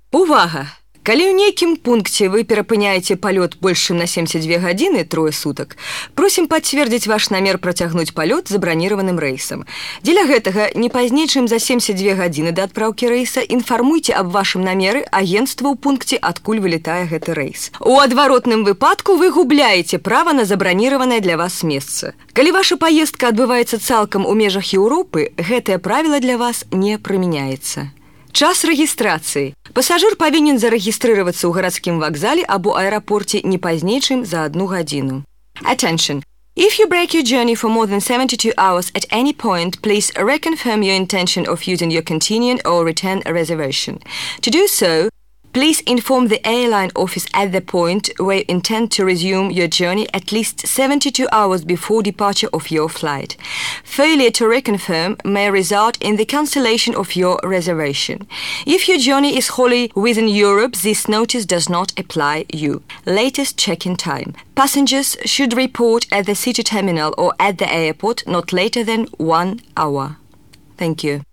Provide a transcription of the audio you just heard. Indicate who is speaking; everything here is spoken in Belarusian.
Speaker 1: Увага! Калі ў нейкім пункце вы перапыняеце палёт больш чым на 72 гадзіны, трое сутак, просім пацвердзіць ваш намер працягнуць палёт забраніраваным рэйсам. Дзеля гэтага не пазней, чым за 72 гадзіны да адпраўкі рэйса інфармуйце аб вашым намеры агенцтва ў пункце, адкуль вылетае гэты рэйс. У адваротным выпадку вы губляеце права на забраніраванае для вас месца. Калі ваша паездка адбываецца цалкам у межах Еўропы, гэтае правіла для вас не прымяняецца. Час рэгістрацыі. Пасажыр павінен зарэгістрыравацца ў гарадскім вакзале або аэрапорце не пазней, чым за 1 гадзіну. Attention! If you break your journey for more than 72 hours at any point, please reconfirm your intention of using your continuing or return reservation. To do so, please inform the airline office at the point where you intend to resume your journey at least 72 hours before departure of your flight. Failure to reconfirm may result in the cancellation of your reservation. If your journey is wholly within Europe, this notice does not apply you. Latest check-in time. Passengers should report at the city terminal or at the airport not later than 1 hour. Thank you.